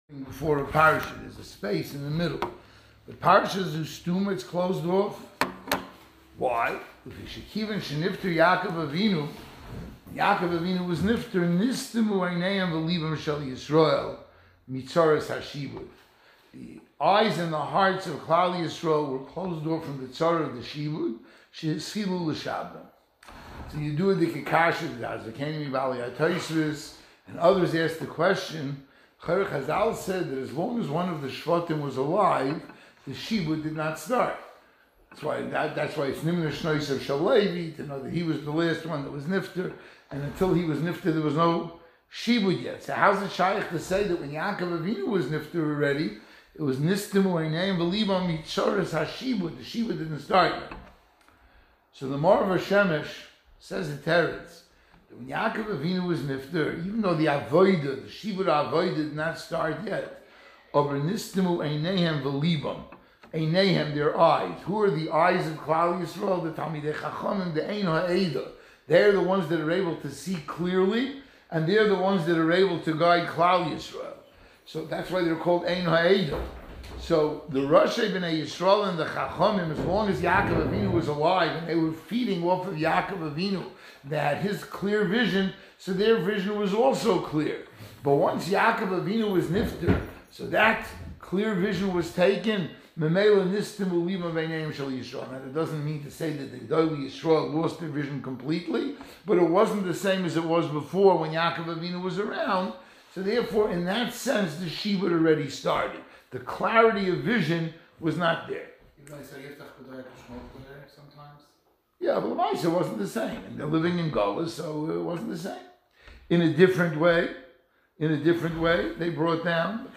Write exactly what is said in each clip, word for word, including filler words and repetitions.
Before a parsha, there's a space in the middle. The parsha is ustum, it's closed off. Why? Because Shekivan shenifter Yaakov Avinu, Yaakov Avinu was nifter nistimu einayim v'libam shel Yisrael mitzaras hashibud. The eyes and the hearts of Klal Yisrael were closed off from the tzara of the shibud. Shehilu l'shabdam. So you do it the kikasha, the Azakeni Bali Ataisvis, and others asked the question. Cherech Hazal said that as long as one of the Shvatim was alive, the Shibud did not start. That's why that, that's why it's Nimner Shnois of Shalevi, to know that he was the last one that was Nifter, and until he was Nifter, there was no Shibud yet. So how's it shaykh to say that when Yaakov Avinu was Nifter already, it was Nistimu Einayim V'libam Mitzoras HaShibud, the Shibud didn't start yet. So the Morav HaShemesh says in Teretz, when Yaakov Avinu was nifter, even though the avodah, the shibud avodah did not start yet, over nistimu einayim v'libam, einayim, their eyes. Who are the eyes of Klal Yisrael? The Talmidei Chachamim, the Ein Ha'eda. They're the ones that are able to see clearly, and they're the ones that are able to guide Klal Yisrael. So that's why they're called Ein Ha'eda. So the Rashi B'nai Yisrael and the Chachamim, as long as Yaakov Avinu was alive, and they were feeding off of Yaakov Avinu, they had his clear vision, so their vision was also clear. But once Yaakov Avinu was nifter, so that clear vision was taken. Memela nistimu lima b'neiim shel Yisrael. And it doesn't mean to say that the Gedolei Yisrael lost their vision completely, but it wasn't the same as it was before when Yaakov Avinu was around. So therefore, in that sense, the shibud already started. The clarity of vision was not there. Even though you say Yiftach B'dai there sometimes? Yeah, but Lamaisa wasn't the same. And they're living in Golas, so it wasn't the same. In a different way, in a different way, they brought down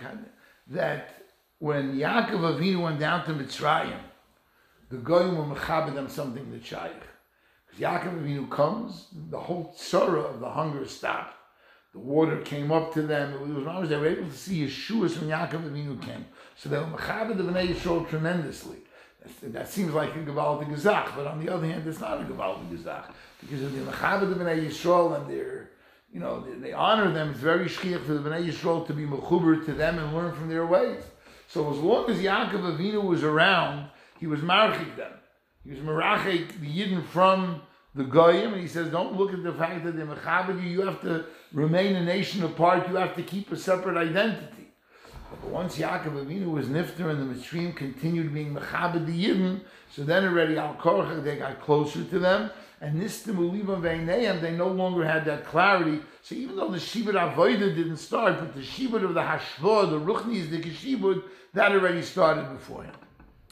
that when Yaakov Avinu went down to Mitzrayim, the Goyim were mechabed them something that shaykh. Because Yaakov Avinu comes, the whole tzara of the hunger stopped. The water came up to them. It was, they were able to see Yeshuas when Yaakov Avinu came. So they were mechabed the Bnei Yisrael tremendously. That, that seems like a Gevaldig Gezach, but on the other hand, it's not a Gevaldig Gezach. Because of the Mechabed the Bnei Yisrael and their, you know, they, they honor them, it's very shchiach for the Bnei Yisrael to be mechuber to them and learn from their ways. So as long as Yaakov Avinu was around, he was marchik them. He was marachik the Yidden from the Goyim, and he says, don't look at the fact that they're Mechabed you, you have to remain a nation apart, you have to keep a separate identity. But once Yaakov Avinu was nifter and the Mitzrayim continued being mechabed the Yidden, so then already al korach they got closer to them, and nistimu libam v'einayim, they no longer had that clarity. So even though the shibud avodah didn't start, but the shibud of the hashvah, the ruchnis, the shibud, that already started before him.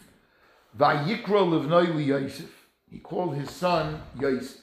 Vayikra livnoi li Yosef, he called his son Yosef.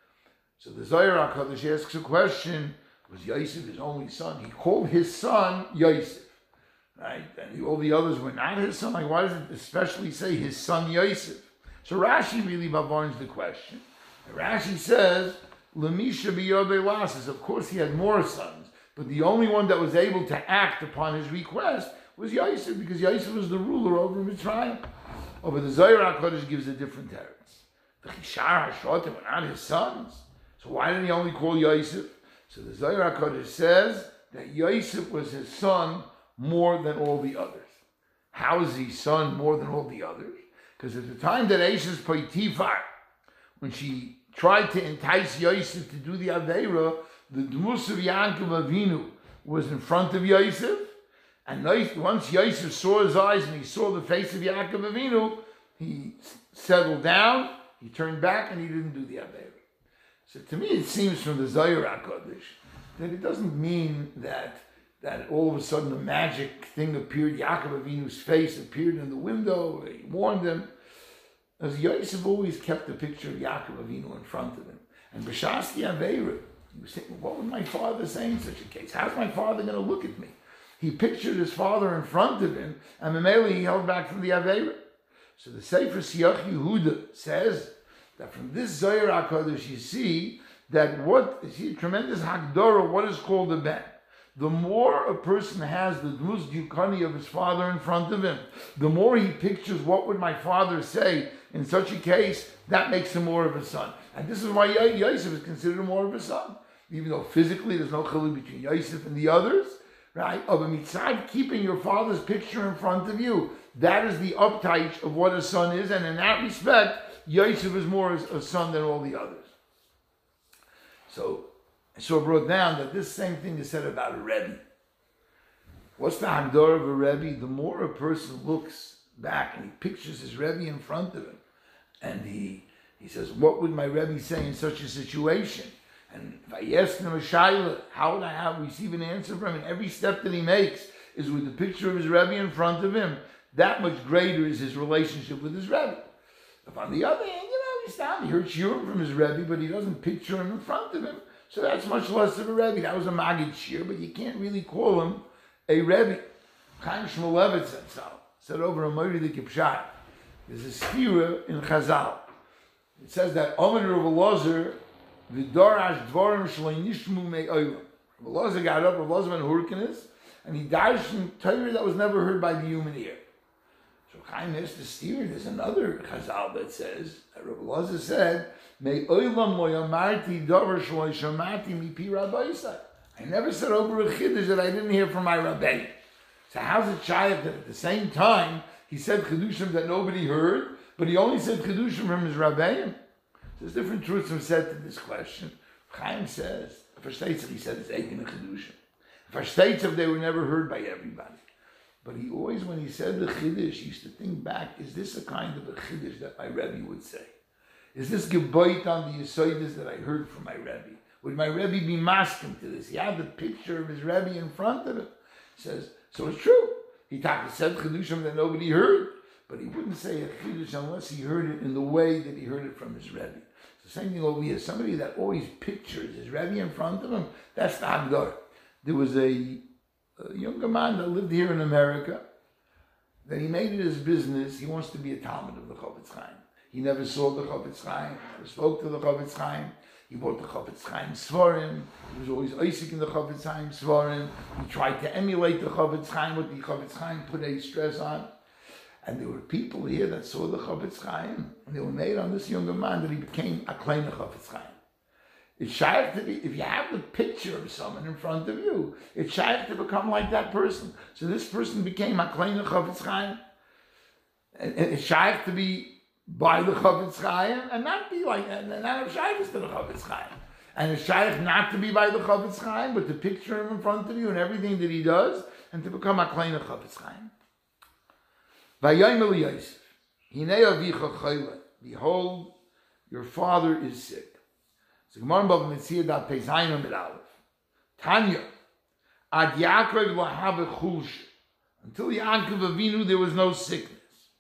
So the Zohar HaKadosh asks a question: was Yosef his only son? He called his son Yosef. Right? And all the others were not his son. Like, why does it especially say his son Yosef? So Rashi really bavarns the question. And Rashi says, Lemisha biyodei lasses. Of course he had more sons, but the only one that was able to act upon his request was Yosef, because Yosef was the ruler over Mitzrayim. Oh, but the Zohar HaKadosh gives a different teretz. The Chishar HaShotim were not his sons. So why did he only call Yosef? So the Zohar HaKadosh says that Yosef was his son more than all the others. How is he son more than all the others? Because at the time that Eshes Potiphar, when she tried to entice Yosef to do the Aveira, the Dmus of Yaakov Avinu was in front of Yosef, and once Yosef saw his eyes and he saw the face of Yaakov Avinu, he settled down, he turned back, and he didn't do the Aveira. So to me it seems from the Zohar HaKadosh that it doesn't mean that that all of a sudden a magic thing appeared, Yaakov Avinu's face appeared in the window, he warned him. As Yosef always kept the picture of Yaakov Avinu in front of him. And B'shas the Aveira, he was thinking, what would my father say in such a case? How's my father going to look at me? He pictured his father in front of him, and Mameli he held back from the Aveira. So the Sefer Siach Yehuda says that from this Zohar HaKadosh you see that what, you see, tremendous Hagdorah, what is called a ben. The more a person has the Dmus Dukani of his father in front of him, the more he pictures what would my father say in such a case, that makes him more of a son. And this is why Yosef is considered more of a son. Even though physically there's no chiluk between Yosef and the others, right? Of a mitzvah, keeping your father's picture in front of you. That is the uptight of what a son is, and in that respect, Yosef is more a son than all the others. So, so brought down that this same thing is said about a Rebbe. What's the Hagdor of a Rebbe? The more a person looks back and he pictures his Rebbe in front of him, and he he says, what would my Rebbe say in such a situation? And if I ask him a shayla, how would I have receive an answer from him? And every step that he makes is with the picture of his Rebbe in front of him. That much greater is his relationship with his Rebbe. If on the other hand, you know, he's down, he heard shiur from his Rebbe, but he doesn't picture him in front of him, so that's much less of a Rebbe. That was a Maggid shiur, but you can't really call him a Rebbe. Chaim Shmulevitz said so. Said over a Moed Kipshat. There's a sphira in Chazal. It says that Omer Rav Elazar v'darash dvarim shloi nishmu me'olam. Rav Elazar got up, Rav Elazar ben Hurkinis, and he died from Torah that was never heard by the human ear. So Chaim asked the steer. There's another Chazal that says that Rav Elazar said, "Me'olam lo yamarti davar shloi shamati mipi rabbaisai." I never said over a chiddush that I didn't hear from my rabbi. So how's it shaykh that at the same time he said chidushim that nobody heard, but he only said chidushim from his rabbeim? There's different truths said to this question. Chaim says, for states he said it's eight in a chidushim. For states they were never heard by everybody. But he always, when he said the chiddush, he used to think back, is this a kind of a chiddush that my rebbe would say? Is this geboit on the yisoides that I heard from my rebbe? Would my rebbe be masking to this? He had the picture of his rebbe in front of him. He says, so it's true. He said chidushim that nobody heard, but he wouldn't say a chidush unless he heard it in the way that he heard it from his rebbe. It's the same thing over here. Somebody that always pictures his rebbe in front of him, that's the Hagdor. There was a, a younger man that lived here in America, that he made it his business. He wants to be a Talmud of the Chofetz Chaim. He never saw the Chofetz Chaim, never spoke to the Chofetz Chaim. He bought the Chofetz Chaim Svarim. He was always Isaac in the Chofetz Chaim Svarim. He tried to emulate the Chofetz Chaim, what the Chofetz Chaim put a stress on. And there were people here that saw the Chofetz Chaim, and they were made on this younger man that he became a kleiner Chofetz Chaim. It's shy to be, if you have the picture of someone in front of you, it's shy to become like that person. So this person became a kleiner Chofetz Chaim. And it's shy to be by the Chofetz Chaim and not be like that, and not have shaykhs to the Chofetz Chaim. And it's shaykh not to be by the Chofetz Chaim, but to picture him in front of you and everything that he does, and to become a kleiner Chofetz Chaim. Vayomer Yosef, Hinei avicha chayla. Behold, your father is sick. So Gemara Bava Metzia daf Pei Zayin Amud Aleph. Tanya, Ad Yaakov lo have chulsha. Until Yaakov Avinu, there was no sickness.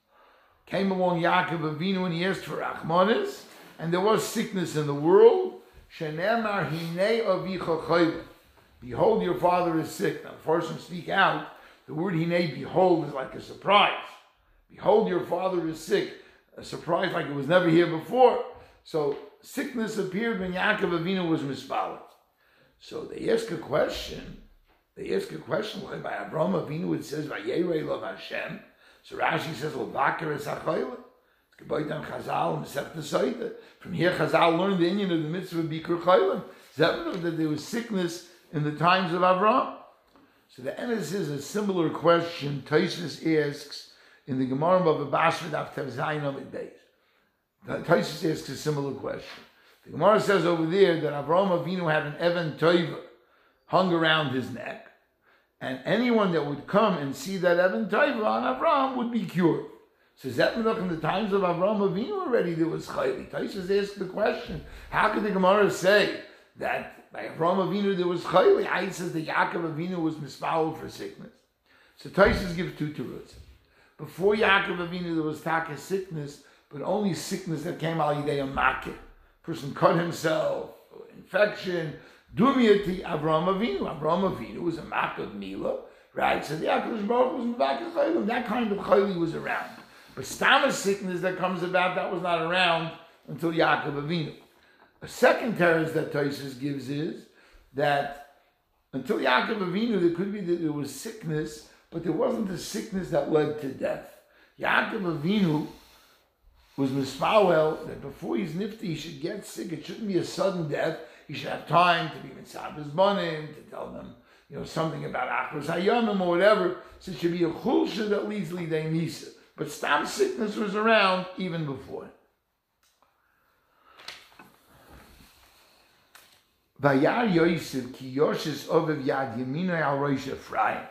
Came along Yaakov Avinu and he asked for Rachmanis, and there was sickness in the world. Shenemar Hinei avicha chayla. Behold, your father is sick. Now, the first speak out. The word Hinei, behold, is like a surprise. Behold, your father is sick. A surprise like it was never here before. So sickness appeared when Yaakov Avinu was mispalet. So they ask a question. They ask a question like by Avraham Avinu. It says Vayirei Lo Hashem. So Rashi says L'Vaker Es HaChoyle. It's Gebayt on Chazal and Masechta Sotah. From here, Chazal learned the inyan of the mitzvah of Bikur Cholim. That there was sickness in the times of Avraham. So the Emes is a similar question. Tosfos asks in the Gemara of Basra daf Tev Zayin Amud Beis. Tosfos asks a similar question. The Gemara says over there that Avraham Avinu had an Even Tova hung around his neck, and anyone that would come and see that Even Tova on Avraham would be cured. So Zetmanach in the times of Avraham Avinu already there was chayli. Tosfos asked the question: how could the Gemara say that by Avraham Avinu there was chayli? I says that Yaakov Avinu was misfouled for sickness. So Tosfos gives two terutzim. Before Yaakov Avinu there was taka sickness, but only sickness that came al yidei a makeh. Person cut himself, infection. Dumiyati Avraham Avinu. Avraham Avinu was a makeh of Mila, right? So the Yaakov Baruch was mevakeh chaylim. That kind of chayli was around. But stamach sickness that comes about, that was not around until Yaakov Avinu. A second teretz that Tosfos gives is that until Yaakov Avinu, there could be that there was sickness, but there wasn't the sickness that led to death. Yaakov Avinu was mispawel that before he's nifty, he should get sick. It shouldn't be a sudden death. He should have time to be mitzvah his banim, to tell them you know, something about Achros Hayamim or whatever. So it should be a chulsha that leads Lidei Nisa. But stam sickness was around even before. Vayar Yosef ki Yoshes Ovev Yad Yeminoi al Rosh Ephraim.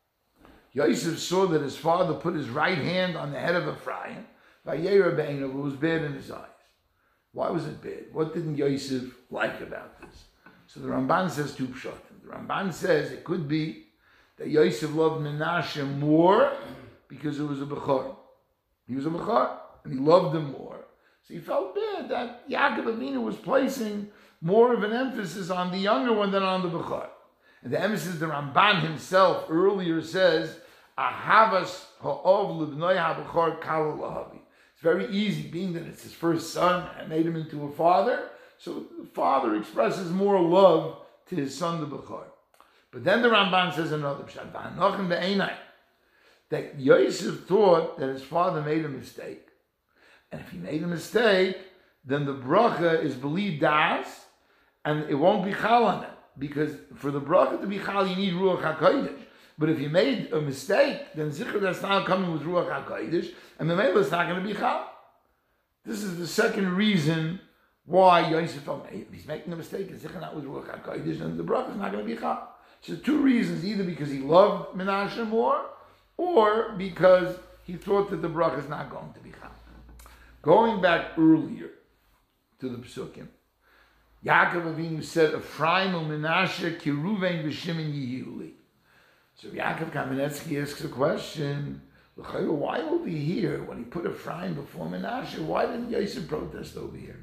Yosef saw that his father put his right hand on the head of Ephraim. Vayera Be'einav, it was bad in his eyes. Why was it bad? What didn't Yosef like about this? So the Ramban says two pshatim. The Ramban says it could be that Yosef loved Menashe more because it was a Bechor. He was a Bechor, and he loved him more. So he felt bad that Yaakov Avinu was placing more of an emphasis on the younger one than on the Bechor. And the emphasis, the Ramban himself earlier says, Ahavas ha'ov libnoi ha'bechor kal lahavi. It's very easy, being that it's his first son and made him into a father. So the father expresses more love to his son, the Bechor. But then the Ramban says another pshat, V'hanochem be'einai, that Yosef thought that his father made a mistake. And if he made a mistake, then the bracha is believed das, and it won't be chal on it. Because for the bracha to be chal, you need Ruach HaKodesh. But if you made a mistake, then Zichur that's now coming with Ruach HaKodesh, and the Mela is not going to be chal. This is the second reason why Yosef felt, hey, if he's making a mistake, and Zichur not with Ruach HaKodesh, then the bracha is not going to be chal. So two reasons, either because he loved Menashe more, or because he thought that the bracha is not going to be chal. Going back earlier to the Pesukim, Yaakov Avinu said, Ephraim and Menashe, Kiruven v'Shimon Yihuli. So Yaakov Kamenetsky asks a question, why over here, when he put Ephraim before Menashe, why didn't Yosef protest over here?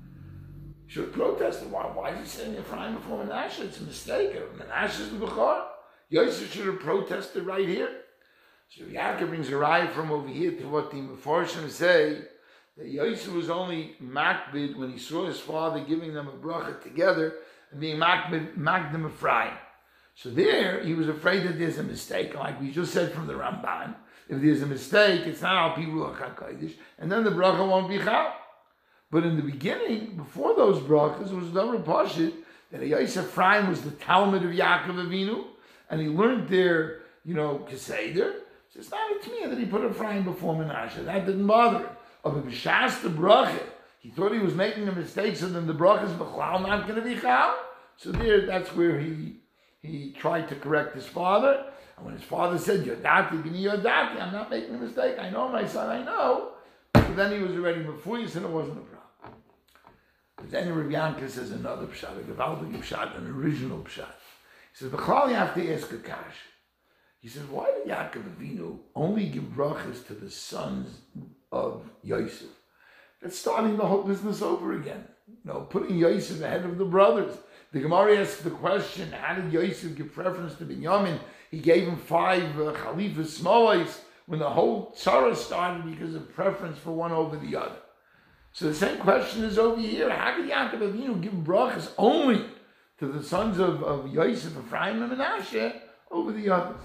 He should have protested. Why, why is he saying Ephraim before Menashe? It's a mistake. Menashe is the Bechor. Yosef should have protested right here. So Yaakov brings a raya from over here to what the Mefarshim say, that Yosef was only makbid when he saw his father giving them a bracha together and being makbid, makdim Ephraim. So there, he was afraid that there's a mistake, like we just said from the Ramban. If there's a mistake, it's not al pi Ruach HaKodesh, and then the bracha won't be chal. But in the beginning, before those brachas, it was Davar Pashit that Yosef Ephraim was the Talmud of Yaakov Avinu, and he learned there, you know, Keseder. So it's not to me that he put Ephraim before Menashe. That didn't bother him. Of a b'shas the bracha, he thought he was making a mistake, so then the bracha is b'chlal not going to be chal. So there, that's where he he tried to correct his father. And when his father said, Yodati, b'ni Yodati, I'm not making a mistake, I know my son, I know. So then he was already before you, said it wasn't a problem. But then Rabbi Yanka says another pshat, a Gevaldig pshat, an original pshat. He says, b'chlal you have to ask a kash. He says, why did Yaakov Avinu only give brachas to the sons of Yosef? That's starting the whole business over again. You know, putting Yosef ahead of the brothers. The Gemara asks the question, how did Yosef give preference to Binyamin? He gave him five uh, Chalifas Smolos when the whole tzara started because of preference for one over the other. So the same question is over here. How did Yaakov Avinu give brachas only to the sons of, of Yosef, Ephraim, and Menashe over the others?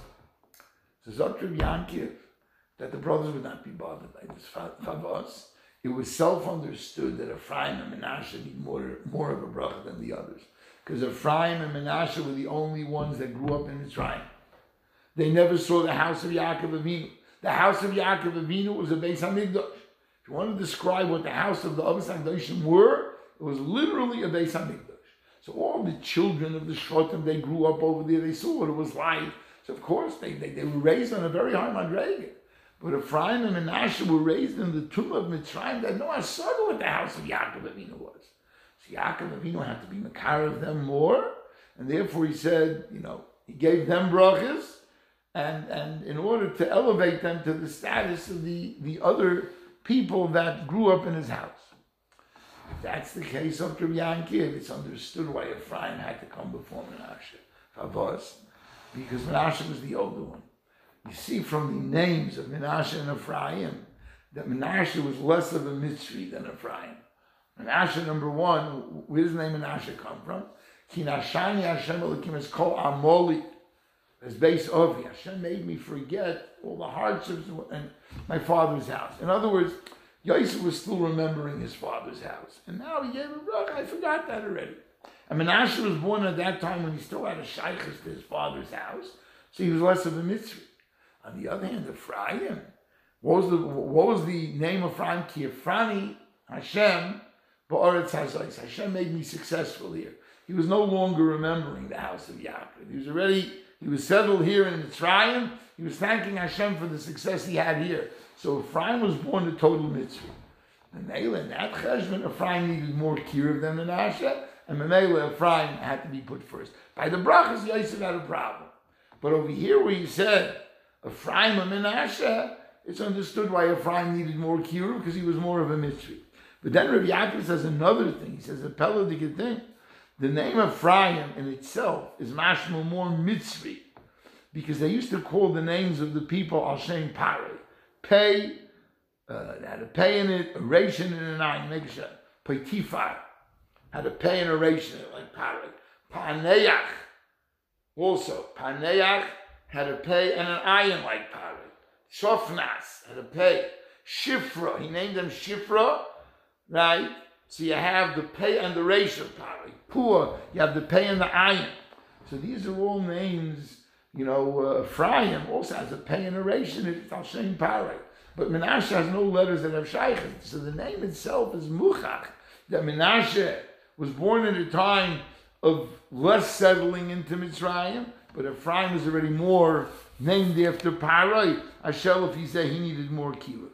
So Zotrav Yankiv, that the brothers would not be bothered by this favos. It was self-understood that Ephraim and Menashe need more, more of a bracha than the others. Because Ephraim and Menashe were the only ones that grew up in Mitzrayim. They never saw the house of Yaakov Avinu. The house of Yaakov Avinu was a Beis HaMikdash. If you want to describe what the house of the Avos HaKadoshim were, it was literally a Beis HaMikdash. So all the children of the Shvatim, they grew up over there, they saw what it was like. So of course, they, they, they were raised on a very high madrega. But Ephraim and Menashe were raised in the tomb of Mitzrayim. They had no asada what the house of Yaakov Avinu was. So Yaakov Avinu had to be makar of them more, and therefore he said, you know, he gave them brachas, and, and in order to elevate them to the status of the, the other people that grew up in his house. If that's the case of Rabbi Yankiv, it's understood why Ephraim had to come before Menashe. Favos, because Menashe was the older one. You see from the names of Menashe and Ephraim that Menashe was less of a Mitzri than Ephraim. Menashe, number one, where does the name Menashe come from? Ki nashani Hashem Elokim is called Amoli. As base of Hashem made me forget all the hardships in my father's house. In other words, Yosef was still remembering his father's house. And now he gave a bracha, I forgot that already. And Menashe was born at that time when he still had a shaykhus to his father's house, so he was less of a Mitzri. On the other hand, Ephraim, what was the what was the name of Ephraim? Ki Ephraim Hashem ba'aretz hazayis. Hashem made me successful here. He was no longer remembering the house of Yaakov. He was already, he was settled here in Mitzrayim. He was thanking Hashem for the success he had here. So Ephraim was born a total Mitzri. And Mela, in that cheshbon, Ephraim needed more kiruv than Menashe, and Mela, Ephraim had to be put first. By the brachas, Yosef had a problem. But over here where he said Ephraim and Menashe, it's understood why Ephraim needed more kiruv, because he was more of a Mitzri. But then Rabbi Yaakov says another thing. He says a pelodic thing. The name of Ephraim in itself is mashma more Mitzri, because they used to call the names of the people Al Shem Pare. Pei, uh, had a pay in it, a ration in an ayin, make sure. Poitifar had a pay and a ration in it, like Pare. Paneach, also, Paneach had a pay and an ayin like Pare. Shofnas had a pay. Shifra, he named them Shifra, right? So you have the pay and the ration of Pare. Pur, you have the pay and the ayin. So these are all names. You know, uh, Ephraim also has a pay and a ration. It's Al Shem Pare. But Menashe has no letters that have shaykhs. So the name itself is Muchach. That Menashe was born at a time of less settling into Mitzrayim, but Ephraim was already more named after Pare. Ashel, if he said he needed more kiruv.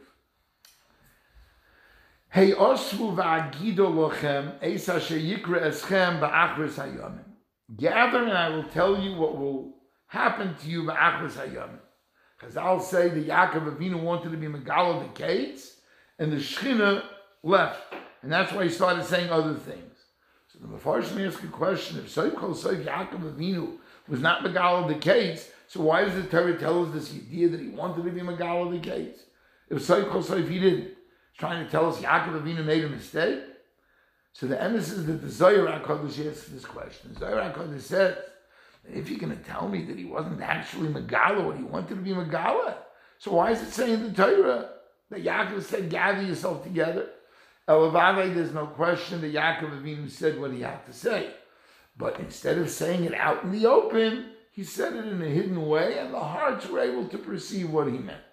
Hey osvu va'agido lochem eis asher yikra eschem ba'achris hayomim. Gather and I will tell you what will happen to you ba'achris hayomim. Chazal say that Yaakov Avinu wanted to be Megala the Kates, and the Shechina left. And that's why he started saying other things. So the Mefarshim ask a question, if Soif Kol Soif Yaakov Avinu was not Megala the Kates, so why does the Torah tell us this idea that he wanted to be Megala the Kates? If Soif Kol Soif he didn't. He's trying to tell us Yaakov Avinu made a mistake? So the emphasis is that the Zohar HaKadosh asks this question. The Zohar HaKadosh says, if you're going to tell me that he wasn't actually Megala, what he wanted to be Megala, so why is it saying in the Torah that Yaakov said, gather yourself together? Elavave, there's no question that Yaakov Avinu said what he had to say. But instead of saying it out in the open, he said it in a hidden way, and the hearts were able to perceive what he meant.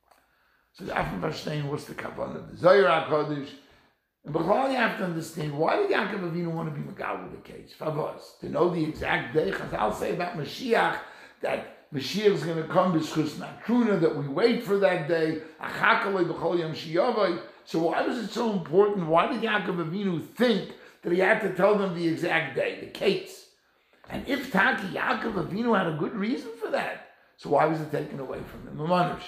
So the Afan Vashtain, what's the kavanah of the Zohar HaKadosh? And B'chlal, you have to understand, why did Yaakov Avinu want to be Megala the case? Favos, to know the exact day. Chazal say about Mashiach, that Mashiach is going to come b'schus Nakruna, that we wait for that day. Achakalei b'chol yom shiyavai. So why was it so important? Why did Yaakov Avinu think that he had to tell them the exact day, the case? And if Taki Yaakov Avinu had a good reason for that, so why was it taken away from him?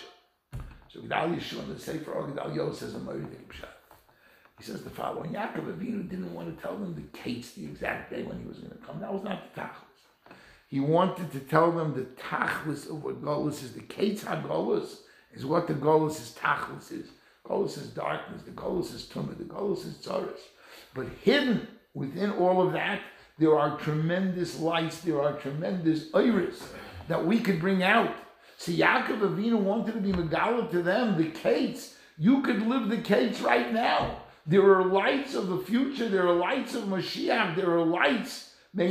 So Gedal Yeshua in the Sefer Gedal Yo says a Moedik Pshat. He says the following: Yaakov Avinu didn't want to tell them the case the exact day when he was going to come. That was not the tachlis. He wanted to tell them the tachlis of what Golus is. The case ha-Golus is what the Golus is tachlis is. Golus is darkness. The Golus is tumah. The Golus is tzaros. But hidden within all of that, there are tremendous lights. There are tremendous iris that we could bring out. So Yaakov Avinu wanted to be Megala to them the case. You could live the case right now. There are lights of the future. There are lights of Mashiach. There are lights that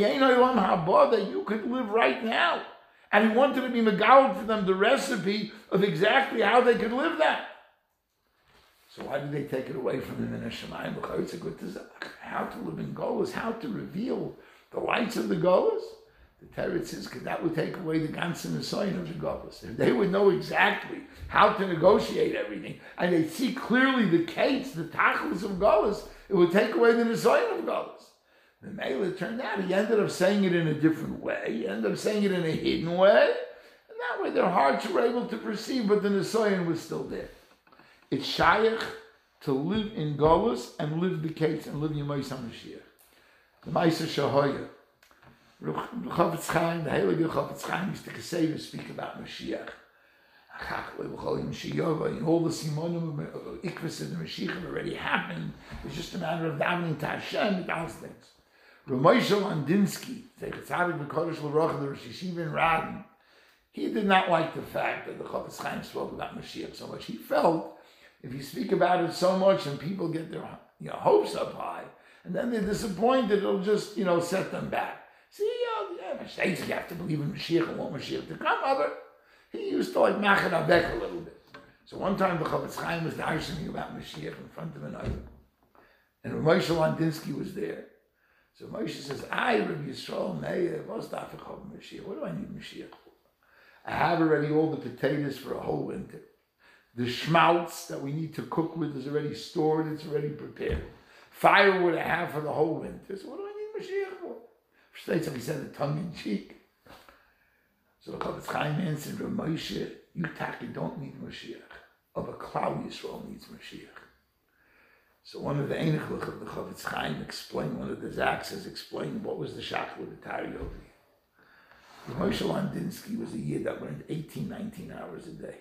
you could live right now. And he wanted to be Megala to them the recipe of exactly how they could live that. So why did they take it away from them in Hashemayim? It's a good desire. How to live in Golus, how to reveal the lights of the Golus. The Torah says, because that would take away the ganzen Nisayon of the Golus. If they would know exactly how to negotiate everything, and they see clearly the case, the tachlis of Golus, it would take away the Nisayon of Golus. The Mela, it turned out, he ended up saying it in a different way. He ended up saying it in a hidden way. And that way their hearts were able to perceive, but the Nisayon was still there. It's shayach to live in Golus and live the case and live Yemais HaMashiach. The Maisa Shahoya. Chofetz Chaim, the Heilige Chofetz Chaim used to say to speak about Mashiach. And all the simonim of Ikvus and the Mashiach have already happened. It's just a matter of davening to Hashem and those things. Ramosha Landinsky, the Rosh Yeshiva in Radin, he did not like the fact that the Chofetz Chaim spoke about Mashiach so much. He felt if you speak about it so much and people get their you know, hopes up high, and then they're disappointed, it'll just, you know, set them back. See, uh, yeah, mistakes, you have to believe in Mashiach and want Mashiach to come, but he used to like Machan Avek a little bit. So one time the Chofetz Chaim was darshaning about Mashiach in front of an item. And Moshe Landinsky was there. So Moshe says, I, Rabbi Yisrael Meir, what's that for Mashiach? What do I need Mashiach for? I have already all the potatoes for a whole winter. The schmaltz that we need to cook with is already stored, it's already prepared. Firewood I have for the whole winter. So what do I need Mashiach for? States he said it tongue in cheek. So the Chofetz Chaim answered, Moshe, you taki don't need Mashiach. Of a Klal Yisrael needs Mashiach. So one of the Einichlich of the Chofetz Chaim explained, one of the Zaxes explained what was the Shach with the Tari over here. Moshe Landinsky was a Yid that learned eighteen, nineteen hours a day.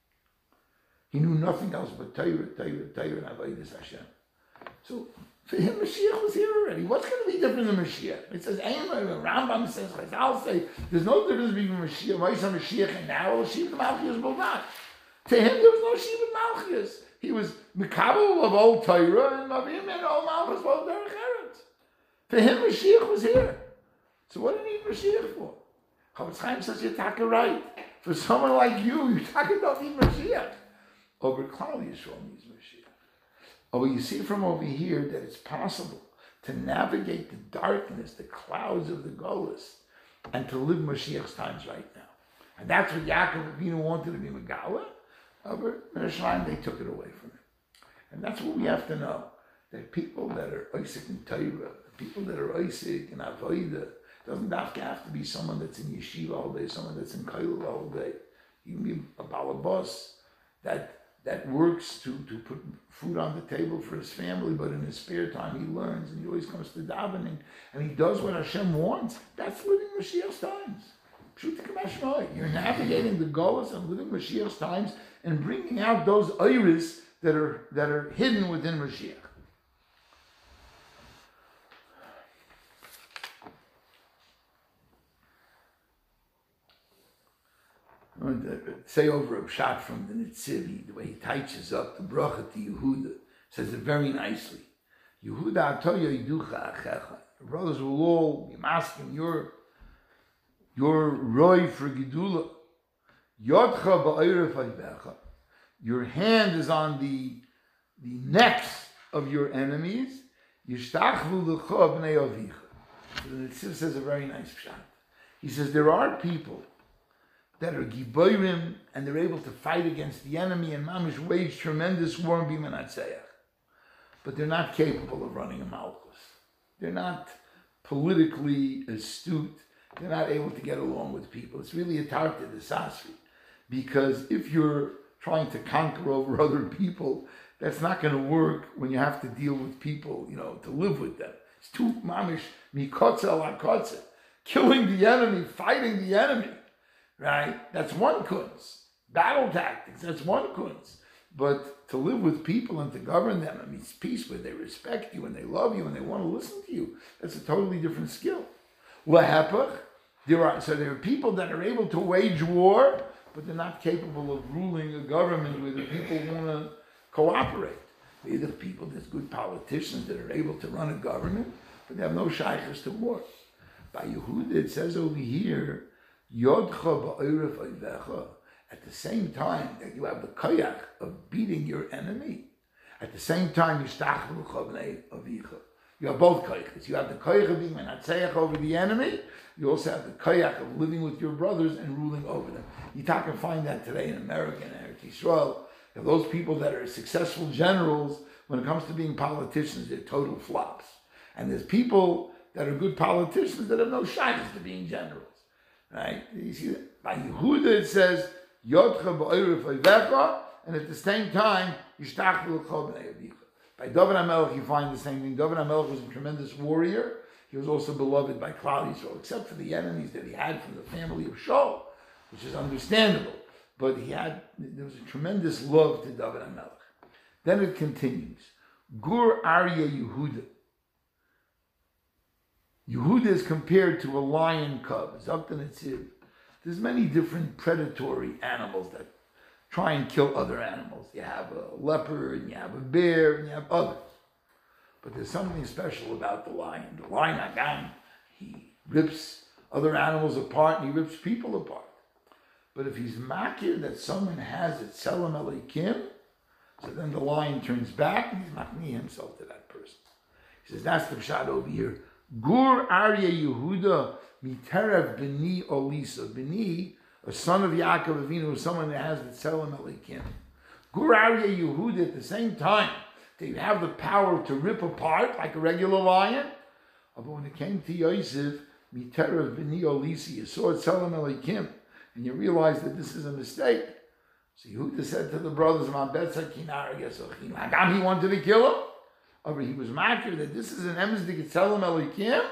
He knew nothing else but Torah, Torah, Torah, and Avodas Hashem. So for him, Mashiach was here already. What's going to be different than Mashiach? It says, Rambam says, Chazal say, there's no difference between Mashiach, Moshe Mashiach, and now Shibud Malchus B'lvad. To him, there was no Shibud Malchus. He was Mikabel of old Torah, and Mavim and old Malchus of Derech Eretz. To him, Mashiach was here. So what do you need Mashiach for? Chofetz Chaim says, you're taka right. For someone like you, you taka don't need Mashiach. Over Klal Yisrael needs Mashiach. Oh, you see from over here that it's possible to navigate the darkness, the clouds of the Golus, and to live Mashiach's times right now. And that's what Yaakov Avinu wanted to be Megala. Over Yerushalayim, they took it away from him. And that's what we have to know. That people that are Isaac in Torah, people that are Isaac in Avodah, doesn't have to be someone that's in yeshiva all day, someone that's in kollel all day. You can be a balabas that that works to, to put food on the table for his family, but in his spare time he learns and he always comes to davening and he does what Hashem wants. That's living Mashiach's times. You're navigating the goals and living Mashiach's times and bringing out those iris that are that are hidden within Mashiach. Say over a shot from the Nitzivi, the way he touches up the bracha to Yehuda, says it very nicely. Yehuda atoya yiducha achecha. Your brothers will all be asking your your roy for gedula. Yodcha ba'orev hayvecha. Your hand is on the the necks of your enemies. Yishtachvu l'cha b'nei avicha. The Nitziv says a very nice shot. He says there are people that are giborim, and they're able to fight against the enemy and mamish wage tremendous war and be menatzeach. But they're not capable of running a malchus. They're not politically astute. They're not able to get along with people. It's really a tarta desasri. Because if you're trying to conquer over other people, that's not going to work when you have to deal with people, you know, to live with them. It's too mamish mikotza la kotza. Killing the enemy, fighting the enemy. Right? That's one kunz. Battle tactics, that's one kunz. But to live with people and to govern them, I mean, it's peace where they respect you and they love you and they want to listen to you. That's a totally different skill. Lahepach, there are so there are people that are able to wage war, but they're not capable of ruling a government where the people want to cooperate. They're the people, there's good politicians that are able to run a government, but they have no shaykhs to war. By Yehuda, it says over here, Yodcha ba'orev hayvecha. At the same time that you have the koyach of beating your enemy, at the same time yishtachvu l'cha b'nei avicha. You have both koyachs. You have the koyach of being menatzeach over the enemy. You also have the koyach of living with your brothers and ruling over them. You can find that today in America and Eretz Yisrael. You have those people that are successful generals. When it comes to being politicians, they're total flops. And there's people that are good politicians that have no shyness to being generals. Right? You see that? By Yehuda it says, Yodcha ba'orev hayvecha, and at the same time, Yishtachvu l'cha b'nei avicha. By David HaMelech you find the same thing. David HaMelech was a tremendous warrior. He was also beloved by Klal Yisrael, except for the enemies that he had from the family of Shaul, which is understandable. But he had, there was a tremendous love to David HaMelech. Then it continues. Gur Arya Yehuda. Yehuda is compared to a lion cub. There's many different predatory animals that try and kill other animals. You have a leopard, and you have a bear, and you have others. But there's something special about the lion. The lion, Agam, he rips other animals apart and he rips people apart. But if he's makir that someone has it, Tzelem Elikim, so then the lion turns back and he's makni himself to that person. He says, that's the pshat over here. Gur Aryeh Yehuda miterev b'ni olisa. B'ni, a son of Yaakov Avinu, is someone that has the Tzelem Elikim. Gur Aryeh Yehuda at the same time, they have the power to rip apart like a regular lion. But when it came to Yosef, miterev b'ni olisa, you saw Tzelem Elikim, and you realize that this is a mistake. So Yehuda said to the brothers, Agam, he wanted to kill him. Or he was makir that this is an emsdik Tzelem Elikim.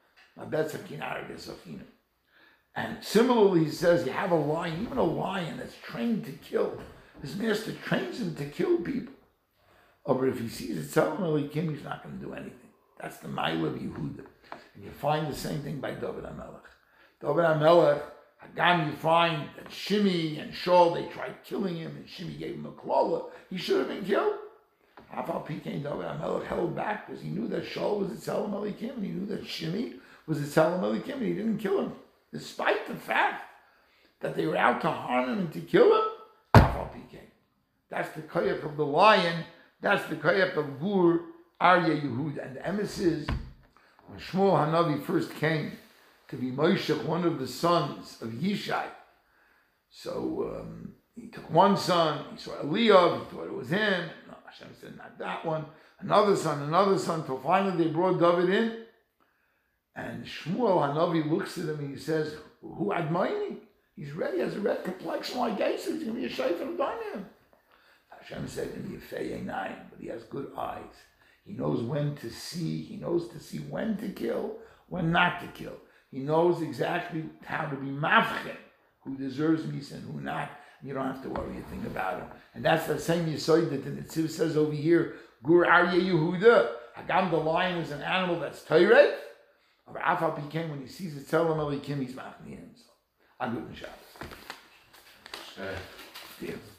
And similarly, he says, you have a lion, even a lion that's trained to kill. His master trains him to kill people. Or if he sees it Tzelem Elikim, he's not going to do anything. That's the mile of Yehuda. And you find the same thing by David HaMelech. David HaMelech, Agam, you find that Shimi and Shaul, they tried killing him, and Shimi gave him a klala. He should have been killed. Afal Pikein David HaMelech held back because he knew that Shaul was a Tzelem Elikim, and he knew that Shimi was a Tzelem Elikim, and he didn't kill him. Despite the fact that they were out to harm him and to kill him, Afal Pikein. That's the koyach of the lion. That's the koyach of Gur Aryeh Yehuda. And the emissaries, when Shmuel Hanavi first came to be Moshe, one of the sons of Yishai. So um, he took one son, he saw Eliyav, he thought it was him. No, Hashem said, not that one. Another son, another son, till finally they brought David in. And Shmuel Hanavi looks at him and he says, who admire? He's ready, has a red complexion like Yosef, he's going to be a shayf of him. Hashem said, but he has good eyes. He knows when to see, he knows to see when to kill, when not to kill. He knows exactly how to be mafchen, who deserves misa and who not. And you don't have to worry a thing about him. And that's the same Yisoid that the Netziv says over here, Gur Aryeh Yehuda. Hagam, the lion, is an animal that's Torah. Or Afal became, when he sees it, Tzelem Elikim, he's machni himself. I'm good in Shabbos. Yeah.